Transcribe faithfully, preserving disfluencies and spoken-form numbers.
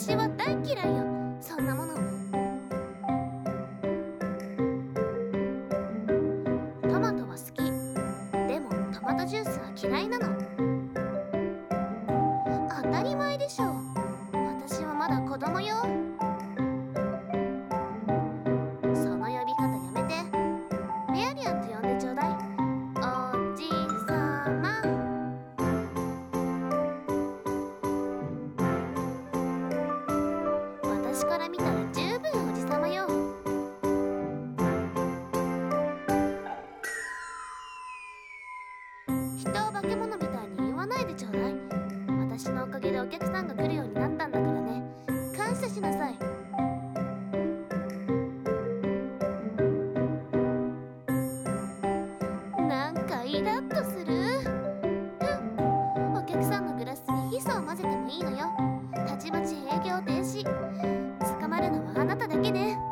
私は大嫌いよ、そんなもの。トマトは好き。でもトマトジュースは嫌いなの。当たり前でしょ。私はまだ子供よ。その呼び方やめて。メアリアンと呼んでちょうだい。おじさま。私から見たら十分おじさまよ。人を化け物みたいに言わないでちょうだい。私のおかげでお客さんが来るようになったんだからね。感謝しなさい。なんかイラッとする。ふん、お客さんのグラスにヒ素を混ぜてもいいのよ。たちまち営業停止。捕まるのはあなただけね。